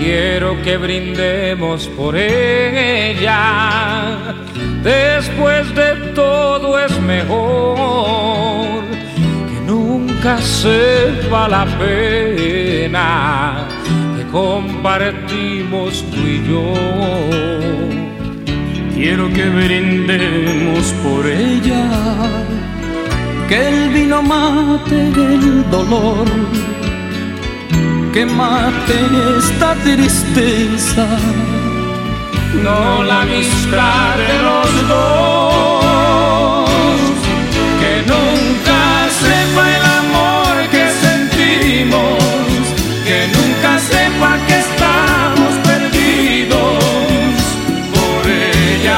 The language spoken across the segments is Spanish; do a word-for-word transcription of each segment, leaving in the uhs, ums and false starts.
Quiero que brindemos por ella. Después de todo es mejor que nunca sepa la pena que compartimos tú y yo. Quiero que brindemos por ella, que el vino mate el dolor, que mate esta tristeza, no la amistad de los dos, que nunca sepa el amor que sentimos, que nunca sepa que estamos perdidos por ella,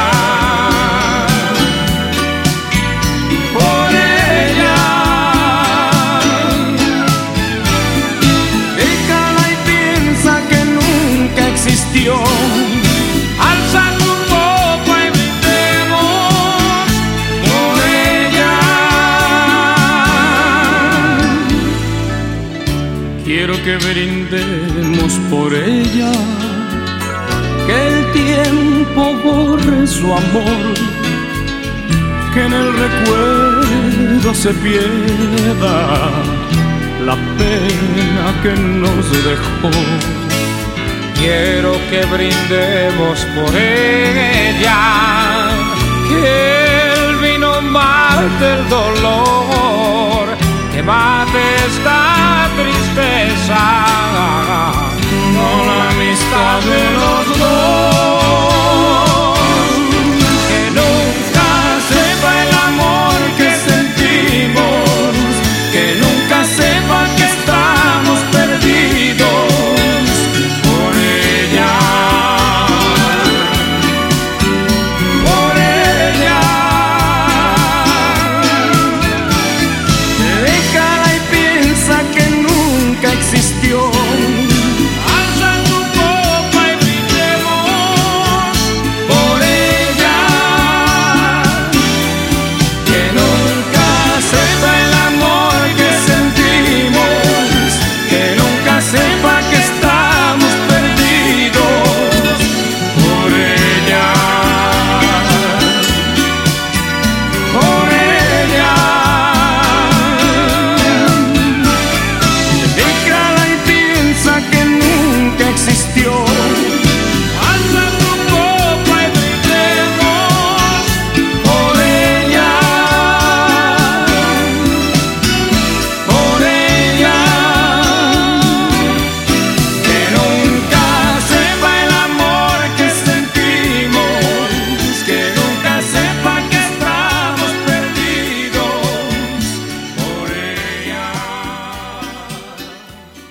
por ella. Déjala y piensa que nunca existió. Quiero que brindemos por ella, que el tiempo borre su amor, que en el recuerdo se pierda la pena que nos dejó. Quiero que brindemos por ella, que el vino mate el dolor, que mate esta